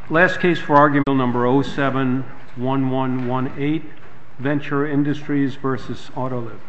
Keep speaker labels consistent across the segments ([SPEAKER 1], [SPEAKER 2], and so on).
[SPEAKER 1] Last case for argument number 071118, Venture Industries versus Autoliv.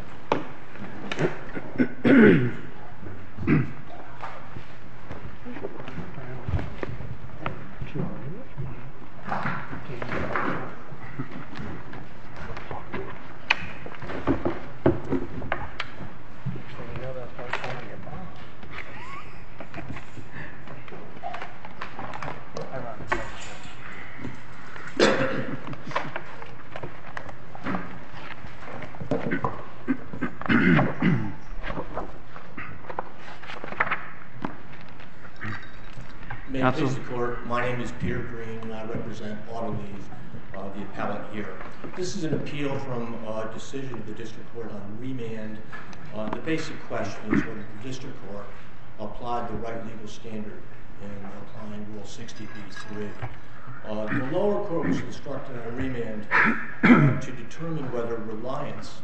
[SPEAKER 2] May it please the Court, my name is Peter Green and I represent Autoliv, the appellant here. This is an appeal from a decision of the District Court on remand. The basic question is whether the District Court applied the right legal standard in applying Rule 60b-3. The lower court was instructed on remand to determine whether reliance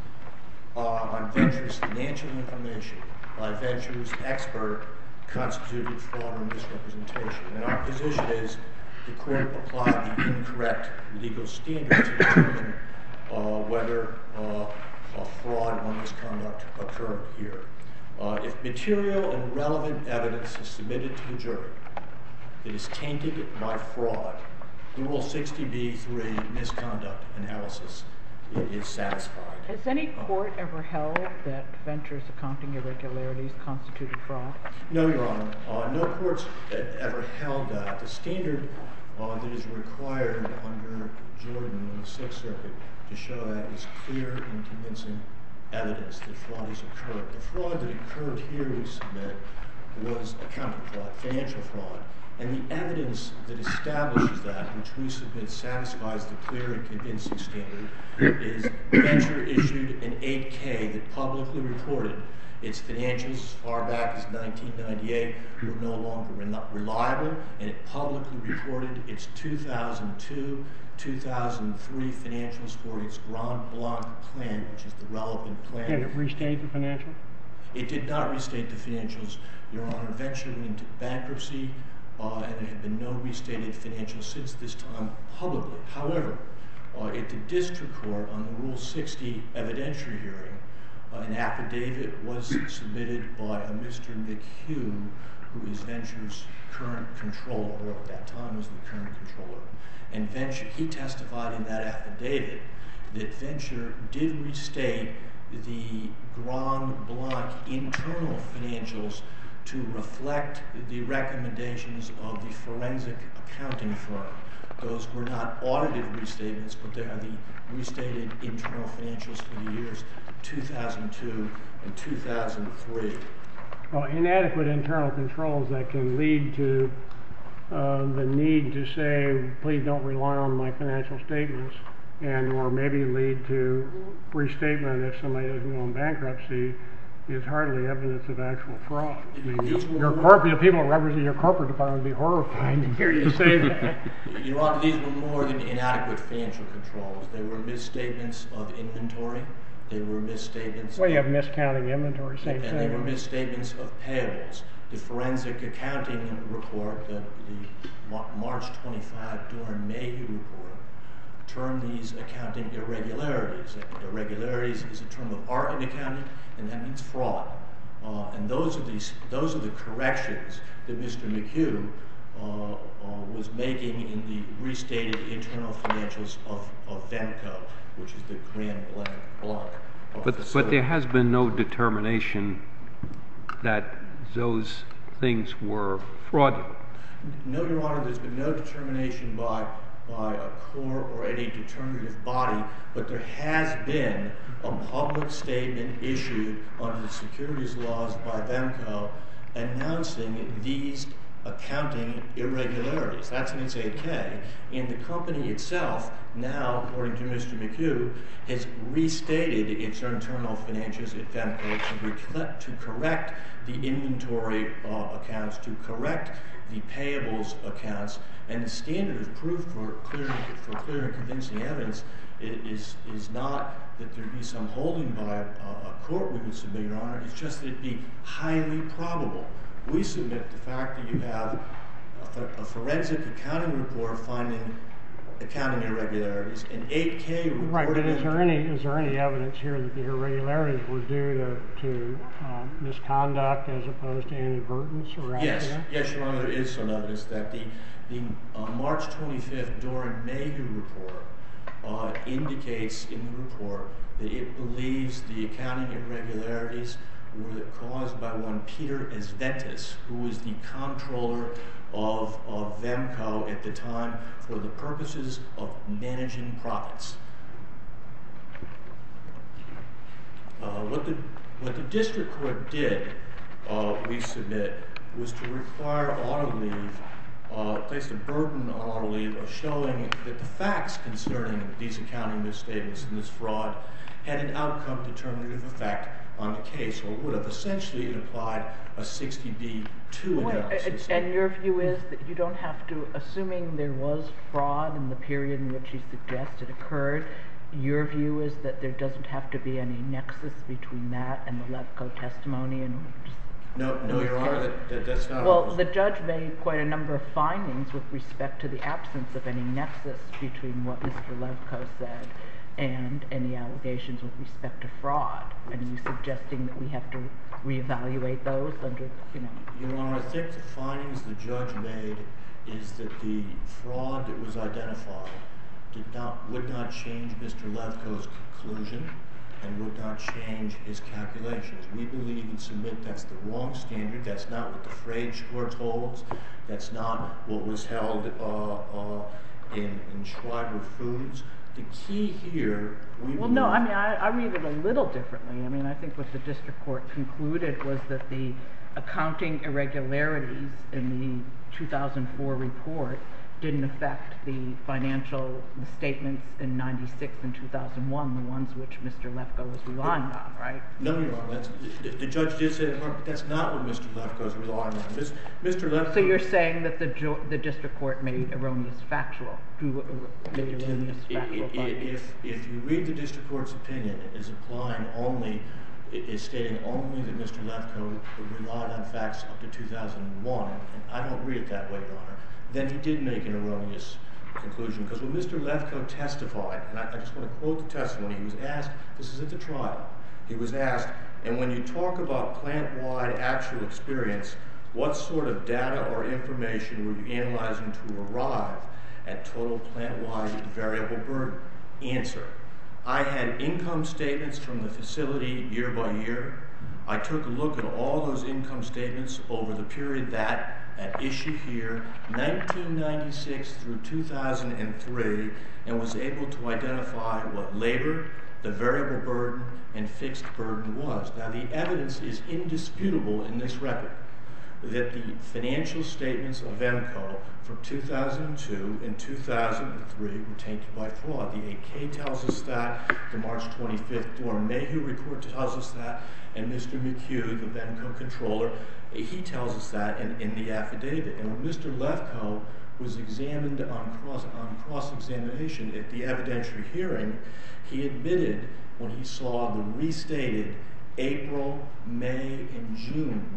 [SPEAKER 2] on Venture's financial information by Venture's expert constituted fraud or misrepresentation. And our position is the court applied the incorrect legal standard to determine whether fraud or misconduct occurred here. If material and relevant evidence is submitted to the jury that is tainted by fraud, the Rule 60b-3 misconduct analysis is satisfied.
[SPEAKER 3] Has any court ever held that Venture's accounting irregularities constituted fraud?
[SPEAKER 2] No, Your Honor. No courts ever held that. The standard that is required under Jordan in the Sixth Circuit to show that is clear and convincing evidence that fraud has occurred. The fraud that occurred here, we submit, was accounting fraud, financial fraud. And the evidence that establishes that, which we submit satisfies the clear and convincing standard, is Venture issued an 8K that publicly reported its financials as far back as 1998 were no longer reliable, and it publicly reported its 2002-2003 financials for its Grand Blanc plan, which is the relevant plan.
[SPEAKER 1] Did it restate the financials?
[SPEAKER 2] It did not restate the financials, Your Honor. Venture went into bankruptcy, and there had been no restated financials since this time publicly. However, at the district court on the Rule 60 evidentiary hearing, an affidavit was submitted by a Mr. McHugh, who is Venture's current controller, or at that time was the current controller. And Venture, he testified in that affidavit that Venture did restate the Grand Blanc internal financials to reflect the recommendations of the forensic accounting firm. Those were not audited restatements, but they are the restated internal financials for the years 2002 and 2003.
[SPEAKER 4] Well, inadequate internal controls that can lead to the need to say, please don't rely on my financial statements, and or maybe lead to restatement if somebody doesn't go in bankruptcy, is hardly evidence of actual fraud. I mean, the people who represent your corporate department would be horrified to hear you say that.
[SPEAKER 2] Your Honor, these were more than inadequate financial controls. They were misstatements of inventory. They were misstatements.
[SPEAKER 4] Well, you have miscounting inventory, same thing.
[SPEAKER 2] And they were misstatements of payables. The forensic accounting report, the March 25 Doran Mayhew report, termed these accounting irregularities. Irregularities is a term of art in accounting, and that means fraud. And those are the corrections that Mr. McHugh was making in the restated internal financials of Venco, which is the Grand Blanc.
[SPEAKER 1] But there has been no determination that those things were fraudulent.
[SPEAKER 2] No, Your Honor, there's been no determination by a court or any determinative body, but there has been a public statement issued under the securities laws by Venco announcing these accounting irregularities. That's in its 8K. And the company itself, now, according to Mr. McHugh, has restated its internal financials at Venco to correct the inventory accounts, to correct the payables accounts, and the standard of proof for clear and convincing evidence is not that there be some holding by a court we would submit, Your Honor. It's just that it be highly probable. We submit the fact that you have a a forensic accounting report finding accounting irregularities, an 8K report.
[SPEAKER 4] Right, but is there any evidence here that the irregularities were due to misconduct as opposed to inadvertence or accident?
[SPEAKER 2] Yes, Your Honor, there is some evidence that the March 25th Doran Mayhew report indicates in the report that it believes the accounting irregularities were caused by one Peter Esventis, who was the comptroller of Vemco at the time for the purposes of managing profits. What the district court did, we submit, was to require Autoliv, placed a burden on Autoliv of showing that the facts concerning these accounting misstatements and this fraud had an outcome determinative effect on the case, or would have. Essentially, it applied a 60B2 analysis.
[SPEAKER 3] And your view is that you don't have to, assuming there was fraud in the period in which you suggest it occurred, your view is that there doesn't have to be any nexus between that and the Levko testimony?
[SPEAKER 2] No, Your Honor, that's not.
[SPEAKER 3] Well, the judge made quite a number of findings with respect to the absence of any nexus between what Mr. Levko said and any allegations with respect to fraud. And are you suggesting that we have to reevaluate those under,
[SPEAKER 2] Your Honor, I think the findings the judge made is that the fraud that was identified would not change Mr. Levko's conclusion and would not change his calculations. We believe and submit that's the wrong standard. That's not what the Frage court holds. That's not what was held in Schreiber Foods. The key here,
[SPEAKER 3] I read it a little differently. I think what the district court concluded was that the accounting irregularities in the 2004 report didn't affect the financial statements in 96 and 2001, the ones which Mr. Levko was relying on, right?
[SPEAKER 2] No, Your Honor. The judge did say that, but that's not what Mr. Levko is relying on. Mr. Levko.
[SPEAKER 3] So you're saying that the district court made erroneous factual findings?
[SPEAKER 2] If you read the district court's opinion, it is stating only that Mr. Levko relied on facts up to 2001, and I don't read it that way, Your Honor. Then he did make an erroneous conclusion, because when Mr. Levko testified, and I just want to quote the testimony, he was asked, this is at the trial, he was asked, and when you talk about plant-wide actual experience, what sort of data or information were you analyzing to arrive at total plant-wide variable burden? Answer: I had income statements from the facility year by year. I took a look at all those income statements over the period that, at issue here, 1996 through 2003, and was able to identify what labor, the variable burden, and fixed burden was. Now, the evidence is indisputable in this record that the financial statements of Vemco from 2002 and 2003 were tainted by fraud. The 8K tells us that, the March 25th Doran Mayhew report tells us that, and Mr. McHugh, the Vemco controller, he tells us that in the affidavit. And when Mr. Levko was examined on cross-examination at the evidentiary hearing, he admitted when he saw the restated April, May, and June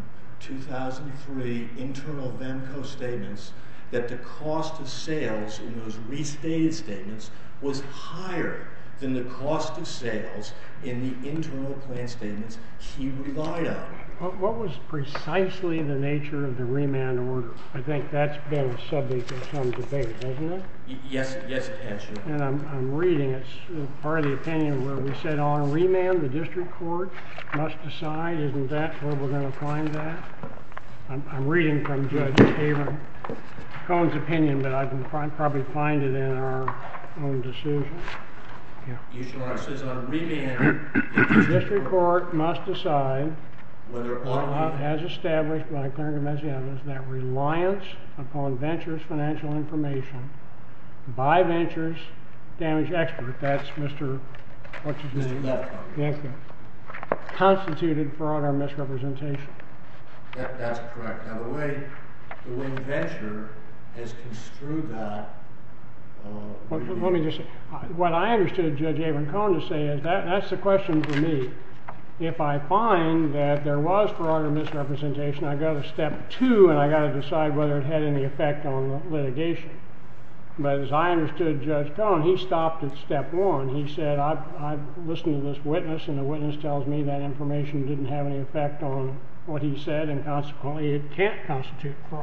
[SPEAKER 2] 2003 internal Vemco statements that the cost of sales in those restated statements was higher than the cost of sales in the internal plant statements he relied on.
[SPEAKER 4] What was precisely the nature of the remand order? I think that's been a subject of some debate, hasn't it?
[SPEAKER 2] Yes, it has.
[SPEAKER 4] And I'm reading, it's part of the opinion where we said on remand the district court must decide. Isn't that where we're going to find that? I'm reading from Judge Avon Cohen's opinion, but I can probably find it in our own decision.
[SPEAKER 2] Yeah. It says on remand,
[SPEAKER 4] the district court must decide
[SPEAKER 2] whether
[SPEAKER 4] has established by clear and convincing evidence that reliance upon Ventures financial information by Ventures damage expert, that's Mr. what's his name?
[SPEAKER 2] Levko.
[SPEAKER 4] Constituted fraud or misrepresentation.
[SPEAKER 2] That's correct. Now the way Venture has construed that.
[SPEAKER 4] Let me just say, what I understood Judge Avon Cohen to say is that's the question for me. If I find that there was fraud or misrepresentation, I go to step 2 and I got to decide whether it had any effect on the litigation. But as I understood Judge Cohn, he stopped at step 1. He said, I've listened to this witness, and the witness tells me that information didn't have any effect on what he said, and consequently it can't constitute fraud.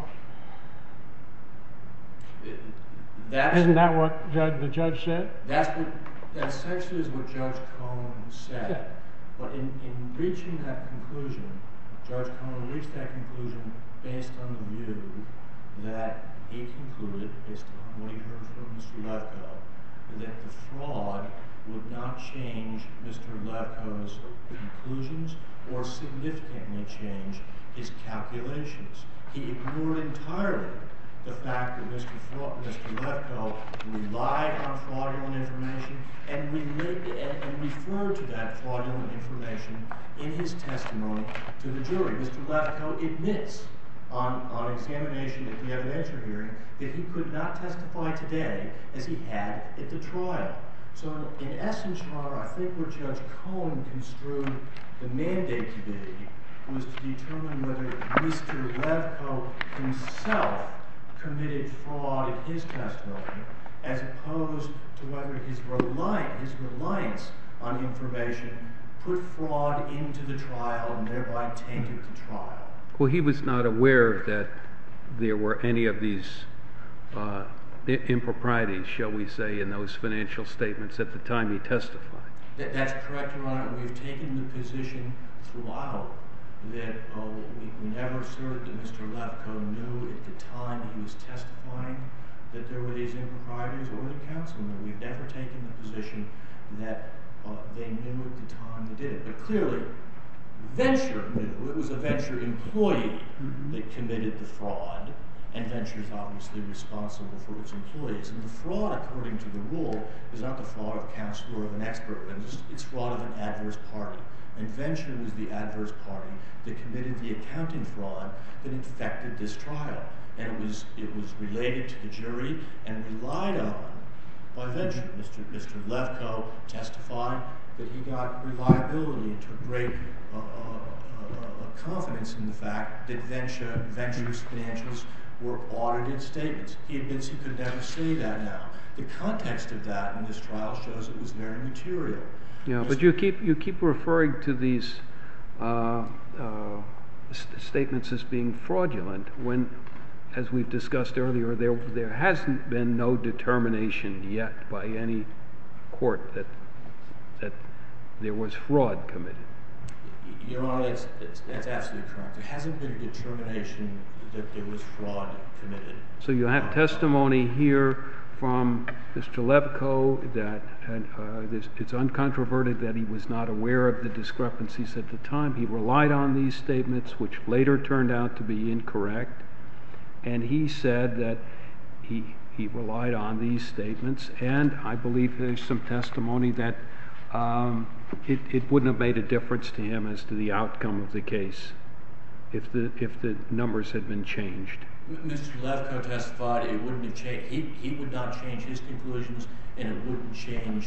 [SPEAKER 4] Isn't that what the judge said?
[SPEAKER 2] That essentially is what Judge Cohn said.
[SPEAKER 4] Yeah.
[SPEAKER 2] But in reaching that conclusion, Judge Cohn reached that conclusion based on the view that he concluded, based on what he heard from Mr. Levko, that the fraud would not change Mr. Levko's conclusions or significantly change his calculations. He ignored entirely the fact that Mr. Levko relied on fraudulent information and referred to that fraudulent information in his testimony to the jury. Mr. Levko admits on examination at the evidentiary hearing that he could not testify today as he had at the trial. So in essence, Your Honor, I think where Judge Cohn construed the mandate to be was to determine whether Mr. Levko himself committed fraud in his testimony, as opposed to whether his reliance on information put fraud into the trial and thereby tainted the trial.
[SPEAKER 1] Well, he was not aware that there were any of these improprieties, shall we say, in those financial statements at the time he testified.
[SPEAKER 2] That's correct, Your Honor. We've taken the position throughout that we never asserted that Mr. Levko knew at the time he was testifying that there were these improprieties, or the counsel knew. We've never taken the position that they knew at the time they did it. But clearly, Venture knew. It was a Venture employee that committed the fraud, and Venture is obviously responsible for its employees. And the fraud, according to the rule, is not the fraud of counsel or of an expert witness. It's fraud of an adverse party. And Venture was the adverse party that committed the accounting fraud that infected this trial. And it was related to the jury and relied on by Venture. Mr. Levko testified that he got reliability and took great confidence in the fact that Venture's financials were audited statements. He admits he could never say that now. The context of that in this trial shows it was very material.
[SPEAKER 1] Yeah, but you keep referring to these statements as being fraudulent when, as we've discussed earlier, there hasn't been no determination yet by any court that there was fraud committed.
[SPEAKER 2] Your Honor, that's absolutely correct. There hasn't been a determination that there was fraud committed.
[SPEAKER 1] So you have testimony here from Mr. Levko that it's uncontroverted that he was not aware of the discrepancies at the time. He relied on these statements, which later turned out to be incorrect. And he said that he relied on these statements. And I believe there's some testimony that it wouldn't have made a difference to him as to the outcome of the case if the numbers had been changed.
[SPEAKER 2] Mr. Levko testified it wouldn't have changed. He would not change his conclusions, and it wouldn't change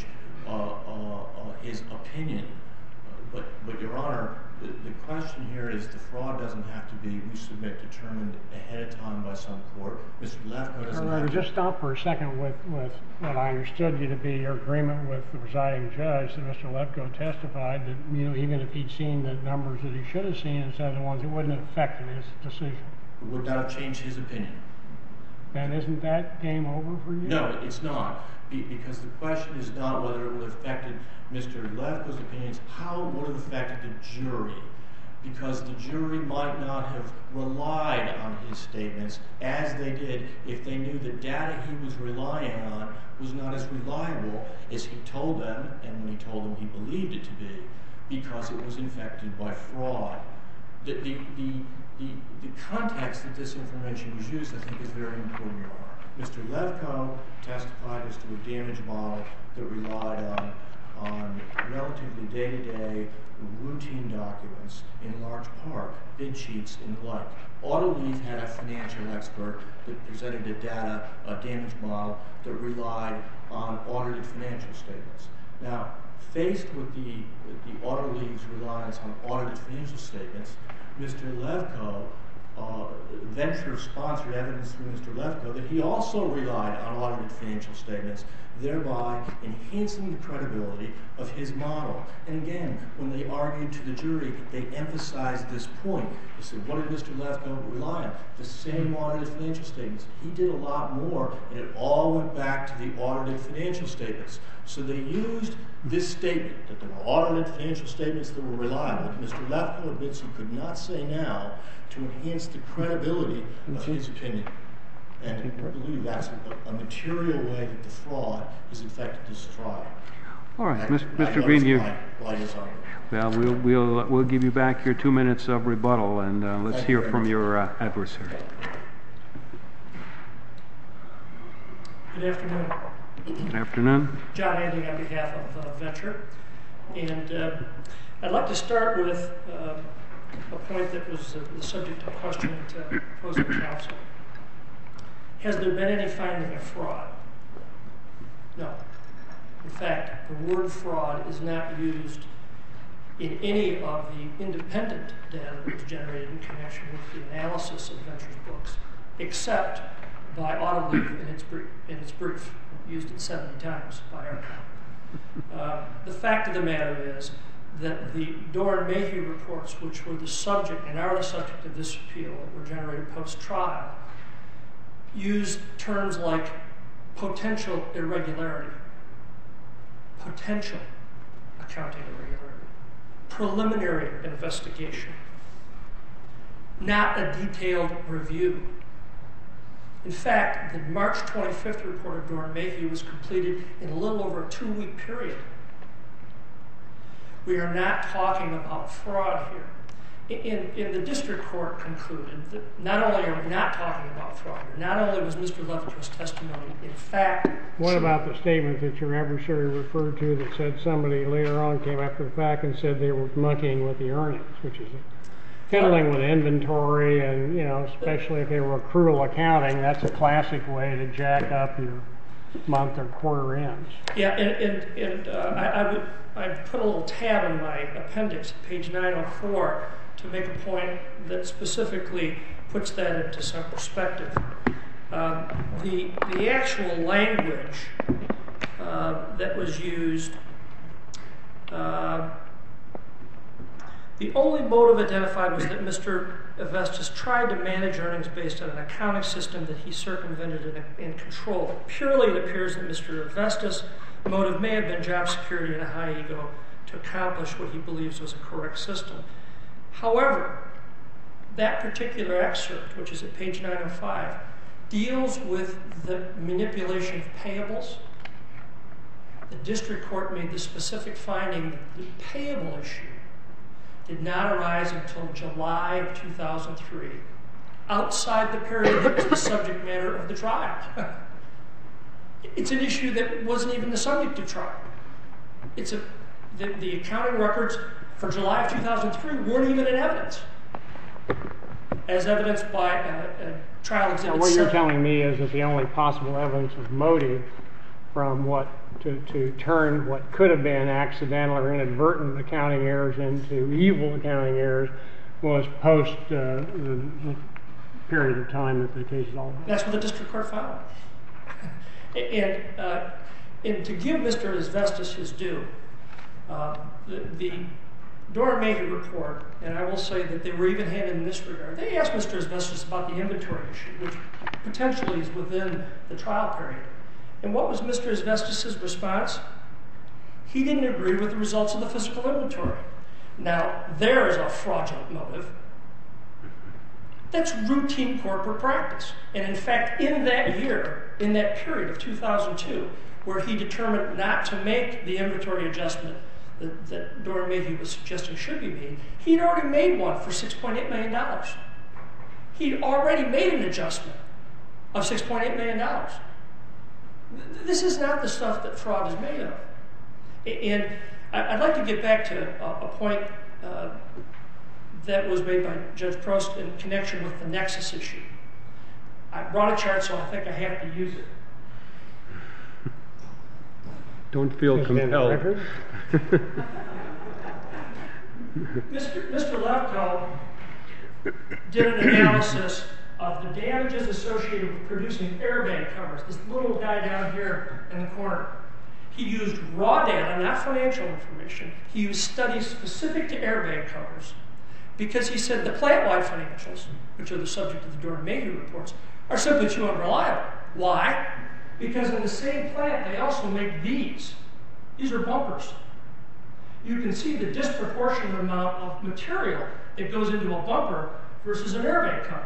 [SPEAKER 2] his opinion. But Your Honor, the question here is the fraud doesn't have to be, we submit, determined ahead of time by some court. Mr. Levko doesn't have to.
[SPEAKER 4] Just stop for a second with what I understood you to be your agreement with the presiding judge that Mr. Levko testified that even if he'd seen the numbers that he should have seen instead of the ones, it wouldn't have affected his decision.
[SPEAKER 2] It would not have changed his opinion.
[SPEAKER 4] And isn't that game over for you?
[SPEAKER 2] No, it's not. Because the question is not whether it would have affected Mr. Levko's opinions, how it would have affected the jury. Because the jury might not have relied on his statements as they did if they knew the data he was relying on was not as reliable as he told them, and when he told them he believed it to be, because it was infected by fraud. The context that this information was used, I think, is very important. Mr. Levko testified as to a damage model that relied on relatively day-to-day routine documents, in large part, bid sheets and the like. Autolease had a financial expert that presented a damage model that relied on audited financial statements. Now, Faced with the Auto League's reliance on audited financial statements, Mr. Levko, Venture sponsored evidence through Mr. Levko that he also relied on audited financial statements, thereby enhancing the credibility of his model. And again, when they argued to the jury, they emphasized this point. They said, what did Mr. Levko rely on? The same audited financial statements. He did a lot more, and it all went back to the audited financial statements. So they used this statement, that there were audited financial statements that were reliable, that Mr. Levko admits he could not say now, to enhance the credibility of his opinion. And I believe that's a material way that the fraud has affected this trial.
[SPEAKER 1] All right, Mr. Green, we'll give you back your 2 minutes of rebuttal, and let's hear from your adversary.
[SPEAKER 5] Good afternoon.
[SPEAKER 1] Good afternoon.
[SPEAKER 5] John Anding on behalf of Venture. And I'd like to start with a point that was the subject of question to opposing counsel. Has there been any finding of fraud? No. In fact, the word fraud is not used in any of the independent data that was generated in connection with the analysis of Venture's books, except by Auto League in its brief, used it 70 times by our count. The fact of the matter is that the Doran-Mayhew reports, which were the subject and are the subject of this appeal that were generated post-trial, used terms like potential irregularity, potential accounting irregularity, preliminary investigation, not a detailed review. In fact, the March 25th report of Doran-Mayhew was completed in a little over a 2-week period. We are not talking about fraud here. And the district court concluded that not only are we not talking about fraud, not only was Mr. Levko's testimony in fact...
[SPEAKER 4] What about the statement that your adversary referred to that said somebody later on came after the fact and said they were monkeying with the earnings, which is fiddling with inventory, and, you know, especially if they were accrual accounting, that's a classic way to jack up your month or quarter ends.
[SPEAKER 5] Yeah, and I'd put a little tab in my appendix, page 904, to make a point that specifically puts that into some perspective. The actual language that was used, the only motive identified was that Mr. Avestis tried to manage earnings based on an accounting system that he circumvented and controlled. Purely, it appears that Mr. Avestis' motive may have been job security and a high ego to accomplish what he believes was a correct system. However, that particular excerpt, which is at page 905, deals with the manipulation of payables. The district court made the specific finding that the payable issue did not arise until July of 2003, outside the period that was the subject matter of the trial. It's an issue that wasn't even the subject of trial. The accounting records for July of 2003 weren't even in evidence, as evidenced by a trial exhibit.
[SPEAKER 4] Now, what you're telling me is that the only possible evidence of motive from to turn what could have been accidental or inadvertent accounting errors into evil accounting errors was post the period of time that the case is all about.
[SPEAKER 5] That's what the district court found. And to give Mr. Avestis his due, the Doran-Mayhew report, and I will say that they were even-handed in this regard, they asked Mr. Avestis about the inventory issue, which potentially is within the trial period. And what was Mr. Avestis' response? He didn't agree with the results of the physical inventory. Now, there is a fraudulent motive. That's routine corporate practice. And in fact, in that year, in that period of 2002, where he determined not to make the inventory adjustment that Doran-Mayhew was suggesting should be made, he'd already made one for $6.8 million. He'd already made an adjustment of $6.8 million. This is not the stuff that fraud is made of. And I'd like to get back to a point that was made by Judge Prost in connection with the nexus issue. I brought a chart, so I think I have to use it.
[SPEAKER 1] Don't feel compelled.
[SPEAKER 5] Mr. Lefkoe did an analysis of the damages associated with producing airbag covers. This little guy down here in the corner. He used raw data, not financial information. He used studies specific to airbag covers because he said the plant-wide financials, which are the subject of the Doran-Mayhew reports, are simply too unreliable. Why? Because in the same plant, they also make these. These are bumpers. You can see the disproportionate amount of material that goes into a bumper versus an airbag cover.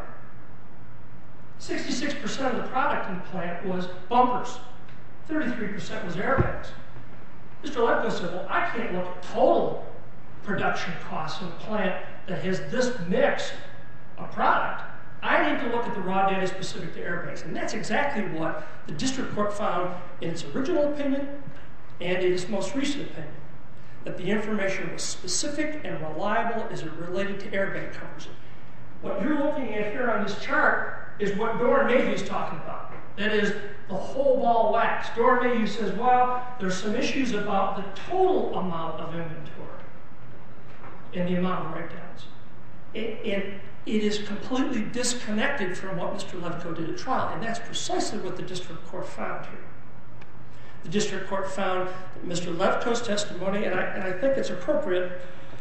[SPEAKER 5] 66% of the product in the plant was bumpers. 33% was airbags. Mr. Lefkoe said, well, I can't look at total production costs in a plant that has this mix of product. I need to look at the raw data specific to airbags. And that's exactly what the district court found in its original opinion and in its most recent opinion, that the information was specific and reliable as it related to airbag covers. What you're looking at here on this chart is what Doran-Mayhew is talking about. That is the whole ball wax. Doran-Mayhew says, well, there's some issues about the total amount of inventory and the amount of write-downs. And it is completely disconnected from what Mr. Lefkoe did at trial, and that's precisely what the district court found here. The district court found that Mr. Lefkoe's testimony, and I think it's appropriate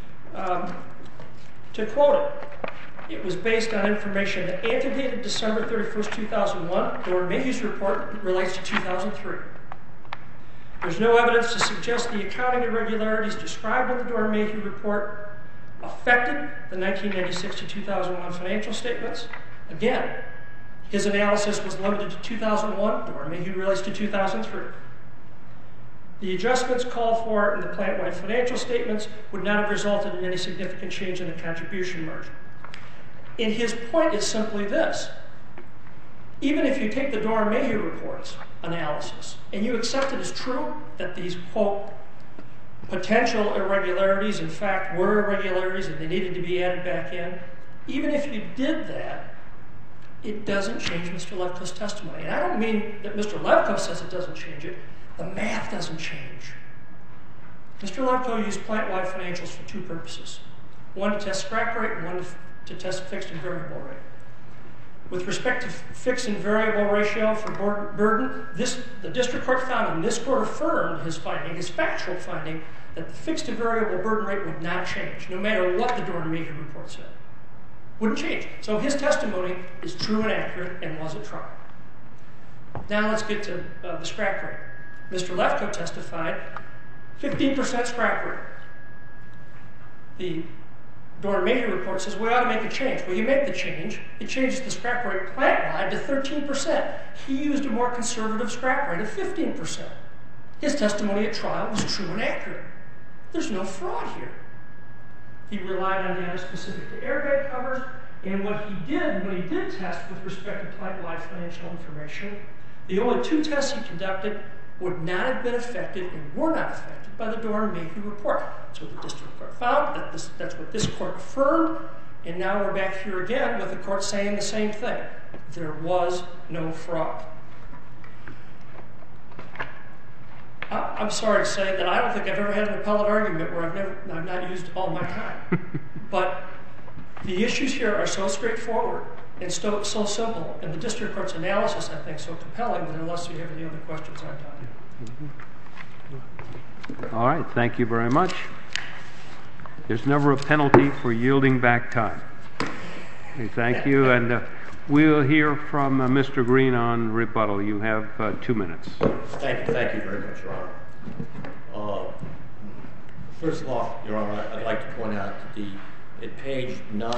[SPEAKER 5] to quote it. It was based on information that antedated December 31st, 2001. Doran-Mayhew's report relates to 2003. There's no evidence to suggest the accounting irregularities described in the Doran-Mayhew report affected the 1996 to 2001 financial statements. Again, his analysis was limited to 2001. Doran-Mayhew relates to 2003. The adjustments called for in the plant-wide financial statements would not have resulted in any significant change in the contribution margin. And his point is simply this. Even if you take the Doran-Mayhew report's analysis and you accept it as true that these, quote, potential irregularities in fact were irregularities and they needed to be added back in, even if you did that, it doesn't change Mr. Lefkoe's testimony. And I don't mean that Mr. Lefkoe says it doesn't change it. The math doesn't change. Mr. Lefkoe used plant-wide financials for two purposes. One to test scrap rate and one to test fixed and variable rate. With respect to fixed and variable ratio for burden, the district court found and this court affirmed his finding, his factual finding, that the fixed and variable burden rate would not change, no matter what the Doran-Mayhew report said. Wouldn't change. So his testimony is true and accurate and was at trial. Now let's get to the scrap rate. Mr. Lefkoe testified 15% scrap rate. The Doran-Mayhew report says we ought to make a change. Well, you make the change. It changes the scrap rate plant-wide to 13%. He used a more conservative scrap rate of 15%. His testimony at trial was true and accurate. There's no fraud here. He relied on data specific to airbag covers, and what he did when he did test with respect to plant-wide financial information, the only two tests he conducted would not have been affected and were not affected by the Doran-Mayhew report. That's what the district court found, that's what this court affirmed, and now we're back here again with the court saying the same thing. There was no fraud. I'm sorry to say that I don't think I've ever had an appellate argument where I've not used all my time. But the issues here are so straightforward and so simple, and the district court's analysis, I think, so compelling that unless you have any other questions, I'm done.
[SPEAKER 1] All right, thank you very much. There's never a penalty for yielding back time. Okay, thank you, and we'll hear from Mr. Green on rebuttal. You have 2 minutes.
[SPEAKER 2] Thank you very much, Your Honor. First of all, Your Honor, I'd like to point out that at page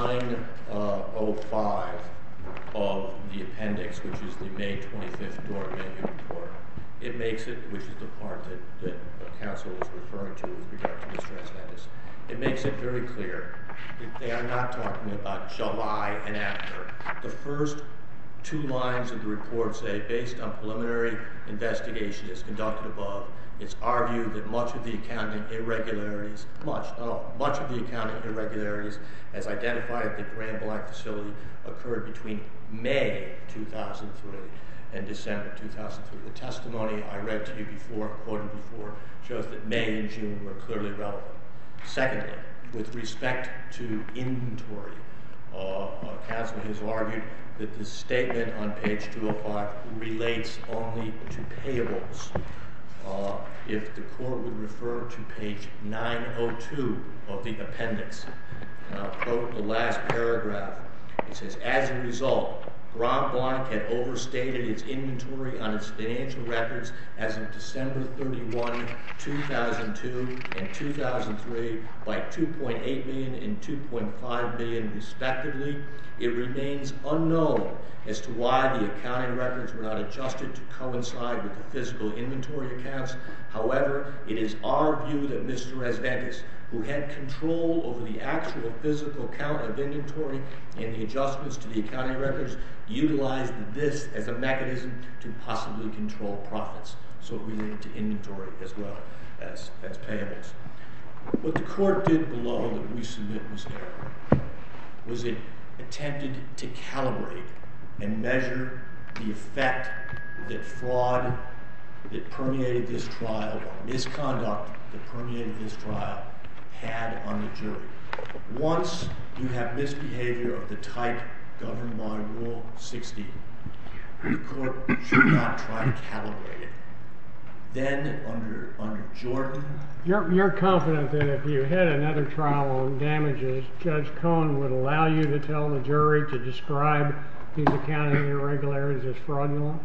[SPEAKER 2] 905 of the appendix, which is the May 25th Doran-Mayhew report, it makes it, which is the part that counsel was referring to with regard to Mr. Asvendis, it makes it very clear that they are not talking about July and after. The first two lines of the report say, based on preliminary investigation as conducted above, it's our view that much of the accounting irregularities, much of the accounting irregularities as identified at the Grand Blanc facility occurred between May 2003 and December 2003. The testimony I read to you before, quoted before, shows that May and June were clearly relevant. Secondly, with respect to inventory, counsel has argued that the statement on page 205 relates only to payables. If the court would refer to page 902 of the appendix, and I'll quote the last paragraph, it says, as a result, Grand Blanc had overstated its inventory on its financial records as of December 31, 2002 and 2003 by $2.8 million and $2.5 million respectively. It remains unknown as to why the accounting records were not adjusted to coincide with the physical inventory accounts. However, it is our view that Mr. Resventis, who had control over the actual physical count of inventory and the adjustments to the accounting records, utilized this as a mechanism to possibly control profits. So it related to inventory as well as payables. What the court did below that we submit was error. Was it attempted to calibrate and measure the effect that fraud that permeated this trial, or misconduct that permeated this trial, had on the jury. Once you have misbehavior of the type governed by Rule 60, the court should not try to calibrate it. Then, under Jordan...
[SPEAKER 4] You're confident that if you had another trial on damages, Judge Cohen would allow you to tell the jury to describe these accounting irregularities as fraudulent?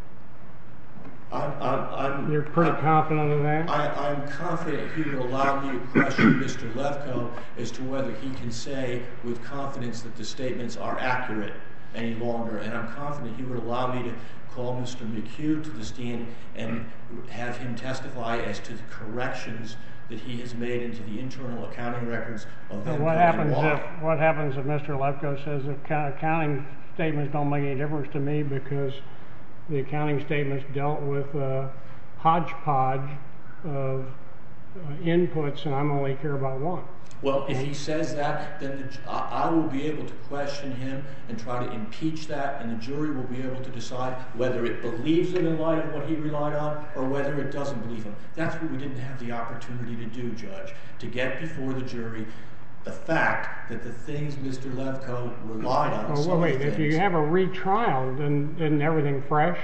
[SPEAKER 4] You're pretty confident of that?
[SPEAKER 2] I'm confident he would allow me to question Mr. Levko as to whether he can say with confidence that the statements are accurate any longer. And I'm confident he would allow me to call Mr. McHugh to the stand and have him testify as to the corrections that he has made into the internal accounting records of them.
[SPEAKER 4] What happens if Mr. Levko says accounting statements don't make any difference to me because the accounting statements dealt with a hodgepodge of inputs and I only care about one?
[SPEAKER 2] Well, if he says that, then I will be able to question him and try to impeach that, and the jury will be able to decide whether it believes him in light of what he relied on or whether it doesn't believe him. That's what we didn't have the opportunity to do, Judge, to get before the jury the fact that the things Mr. Levko relied on...
[SPEAKER 4] Well, wait, if you have a retrial, then isn't everything fresh?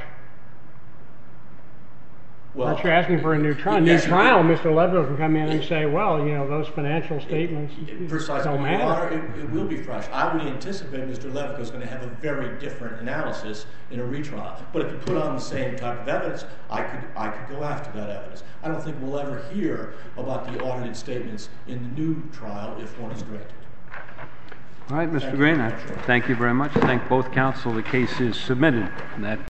[SPEAKER 2] Well,
[SPEAKER 4] aren't you asking for a new trial?
[SPEAKER 2] Yes,
[SPEAKER 4] new trial, Mr. Levko can come in and say, well, you know, those financial statements don't matter.
[SPEAKER 2] It will be fresh. I would anticipate Mr. Levko is going to have a very different analysis in a retrial. But if you put on the same type of evidence, I could go after that evidence. I don't think we'll ever hear about the audited statements in the new trial if one is granted.
[SPEAKER 1] All right, Mr. Green, thank you very much. Thank both counsel. The case is submitted.